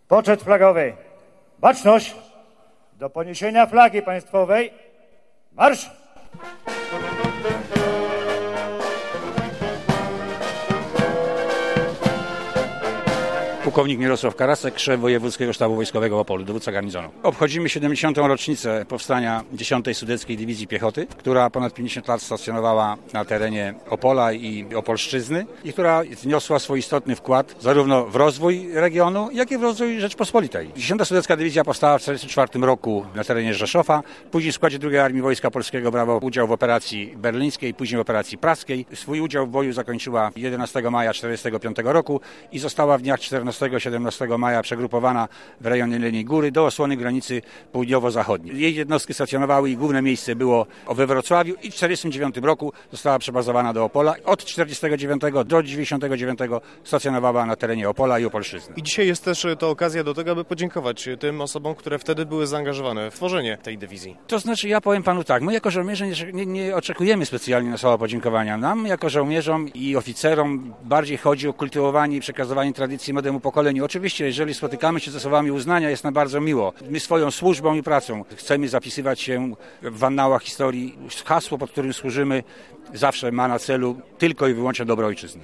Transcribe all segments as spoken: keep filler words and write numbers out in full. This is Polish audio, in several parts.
Poczet flagowy. Baczność! Do poniesienia flagi państwowej. Marsz! Pułkownik Mirosław Karasek, szef Wojewódzkiego Sztabu Wojskowego w Opolu, dowódca garnizonu. Obchodzimy siedemdziesiątą rocznicę powstania dziesiątej Sudeckiej Dywizji Piechoty, która ponad pięćdziesiąt lat stacjonowała na terenie Opola i Opolszczyzny i która wniosła swój istotny wkład zarówno w rozwój regionu, jak i w rozwój Rzeczpospolitej. dziesiąta Sudecka Dywizja powstała w tysiąc dziewięćset czterdziestym czwartym roku na terenie Rzeszowa. Później w składzie drugiej Armii Wojska Polskiego brała udział w operacji berlińskiej, później w operacji praskiej. Swój udział w boju zakończyła jedenastego maja tysiąc dziewięćset czterdziestego piątego roku i została w dniach czternastego i siedemnastego maja przegrupowana w rejonie Jeleniej Góry do osłony granicy południowo-zachodniej. Jej jednostki stacjonowały i główne miejsce było we Wrocławiu i w tysiąc dziewięćset czterdziestym dziewiątym roku została przebazowana do Opola. Od tysiąc dziewięćset czterdziestego dziewiątego do dziewięćdziesiątego dziewiątego stacjonowała na terenie Opola i Opolszczyzny. I dzisiaj jest też to okazja do tego, aby podziękować tym osobom, które wtedy były zaangażowane w tworzenie tej dywizji. To znaczy, ja powiem panu tak, my jako żołnierze nie, nie, nie oczekujemy specjalnie na słowa podziękowania. Nam jako żołnierzom i oficerom bardziej chodzi o kultywowanie i przekazywanie tradycji młodemu pokoleniu. Oczywiście, jeżeli spotykamy się ze słowami uznania, jest nam bardzo miło. My swoją służbą i pracą chcemy zapisywać się w annałach historii. Hasło, pod którym służymy, zawsze ma na celu tylko i wyłącznie dobro ojczyzny.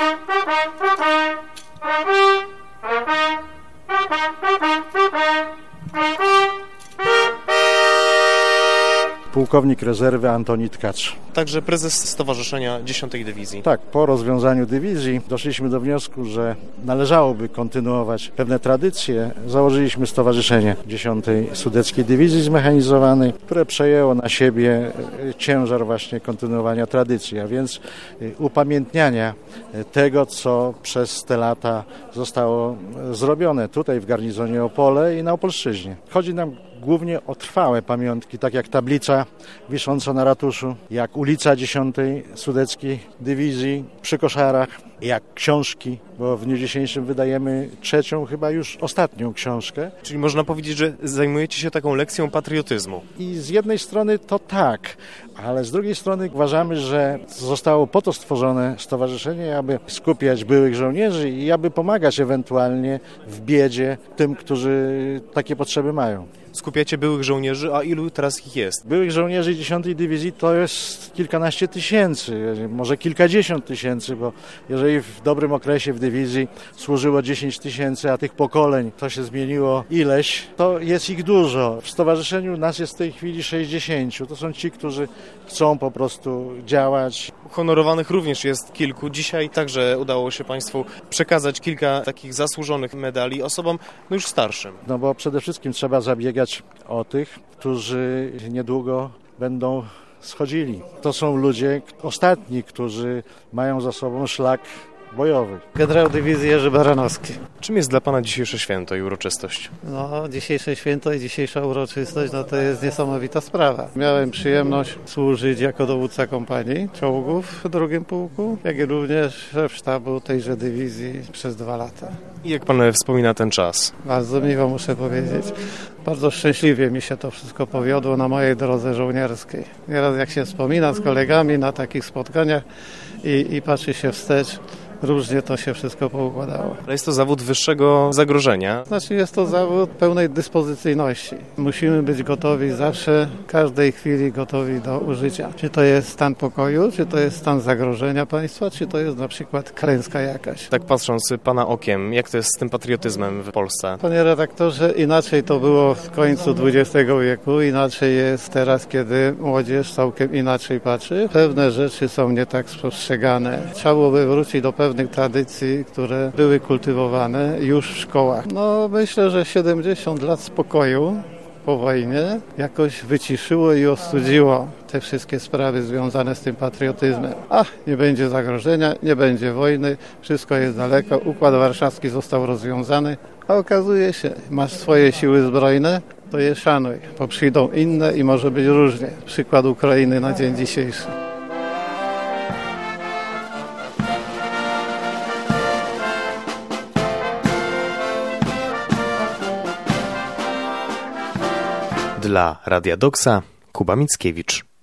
Pułkownik rezerwy Antoni Tkacz. Także prezes Stowarzyszenia dziesiątej Dywizji. Tak, po rozwiązaniu dywizji doszliśmy do wniosku, że należałoby kontynuować pewne tradycje. Założyliśmy Stowarzyszenie dziesiątej Sudeckiej Dywizji Zmechanizowanej, które przejęło na siebie ciężar właśnie kontynuowania tradycji, a więc upamiętniania tego, co przez te lata zostało zrobione tutaj w garnizonie Opole i na Opolszczyźnie. Chodzi nam głównie o trwałe pamiątki, tak jak tablica wisząca na ratuszu, jak ulica dziesiątej Sudeckiej Dywizji przy Koszarach, jak książki, bo w dniu dzisiejszym wydajemy trzecią, chyba już ostatnią książkę. Czyli można powiedzieć, że zajmujecie się taką lekcją patriotyzmu. I z jednej strony to tak, ale z drugiej strony uważamy, że zostało po to stworzone stowarzyszenie, aby skupiać byłych żołnierzy i aby pomagać ewentualnie w biedzie tym, którzy takie potrzeby mają. Skupiacie byłych żołnierzy, a ilu teraz ich jest? Byłych żołnierzy dziesiątej Dywizji to jest kilkanaście tysięcy, może kilkadziesiąt tysięcy, bo jeżeli w dobrym okresie w dywizji służyło dziesięć tysięcy, a tych pokoleń to się zmieniło ileś, to jest ich dużo. W stowarzyszeniu nas jest w tej chwili sześćdziesięciu. To są ci, którzy chcą po prostu działać. Honorowanych również jest kilku. Dzisiaj także udało się Państwu przekazać kilka takich zasłużonych medali osobom no już starszym. No bo przede wszystkim trzeba zabiegać o tych, którzy niedługo będą schodzili. To są ludzie ostatni, którzy mają za sobą szlak bojowy. Generał dywizji Jerzy Baranowski. Czym jest dla Pana dzisiejsze święto i uroczystość? No, dzisiejsze święto i dzisiejsza uroczystość, no to jest niesamowita sprawa. Miałem przyjemność służyć jako dowódca kompanii czołgów w drugim pułku, jak i również szef sztabu tejże dywizji przez dwa lata. I jak Pan wspomina ten czas? Bardzo miło, muszę powiedzieć. Bardzo szczęśliwie mi się to wszystko powiodło na mojej drodze żołnierskiej. Nieraz jak się wspomina z kolegami na takich spotkaniach i, i patrzy się wstecz, różnie to się wszystko poukładało. Ale jest to zawód wyższego zagrożenia. Znaczy jest to zawód pełnej dyspozycyjności. Musimy być gotowi zawsze, w każdej chwili gotowi do użycia. Czy to jest stan pokoju, czy to jest stan zagrożenia państwa, czy to jest na przykład klęska jakaś. Tak patrząc Pana okiem, jak to jest z tym patriotyzmem w Polsce? Panie redaktorze, inaczej to było w końcu dwudziestego wieku, inaczej jest teraz, kiedy młodzież całkiem inaczej patrzy. Pewne rzeczy są nie tak spostrzegane. Trzeba byłoby wrócić do pewnych tradycji, które były kultywowane już w szkołach. No myślę, że siedemdziesiąt lat spokoju po wojnie jakoś wyciszyło i ostudziło te wszystkie sprawy związane z tym patriotyzmem. Ach, nie będzie zagrożenia, nie będzie wojny, wszystko jest daleko, Układ Warszawski został rozwiązany, a okazuje się, masz swoje siły zbrojne, to je szanuj, bo przyjdą inne i może być różnie. Przykład Ukrainy na dzień dzisiejszy. Dla Radia Doksa Kuba Mickiewicz.